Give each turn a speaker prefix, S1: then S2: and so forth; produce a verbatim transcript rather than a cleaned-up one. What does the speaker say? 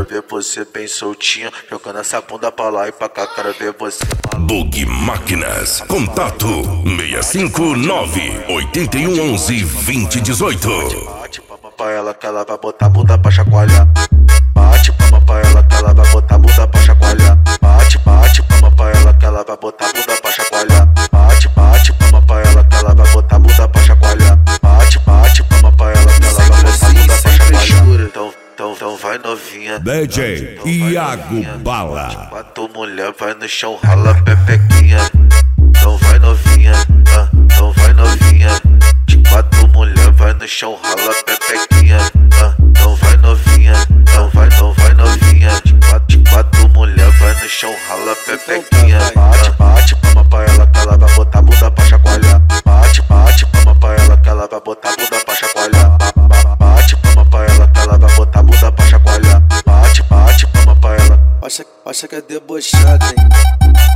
S1: quero ver você bem soltinha, jogando essa bunda pra lá e pra cá, quero ver você maluco.
S2: Bug Máquinas, contato seis cinco nove, oito um um, vinte um oito.
S1: Bate palma pra ela que ela vai botar a bunda pra chacoalhar. Bate palma pra ela que ela vai botar a bunda pra chacoalhar. Bate, bate palma pra ela que ela vai botar a bunda pra chacoalhar. Bate, bate palma pra ela que ela vai botar a bunda pra chacoalhar. Bate, bate palma pra ela que ela vai botar a bunda pra chacoalhar. Então, então, então vai novinha.
S2: D J Iago Bala.
S1: Quatro mulher vai no chão, rala pepequinha. Então vai novinha, ah, então vai novinha. De quatro mulher vai no chão, rala pepequinha. Ah, então vai novinha, então vai, então vai novinha. De quatro, de quatro mulher vai no chão, rala pepequinha. Bate, bate palma pra ela que ela vai botar a bunda pra chacoalhar. Bate, bate palma pra ela que ela vai botar a bunda pra chacoalhar. Bate palma pra ela que ela vai botar a bunda pra chacoalhar. Bate, bate palma pra ela.
S3: Acha, acha que é debochada, hein?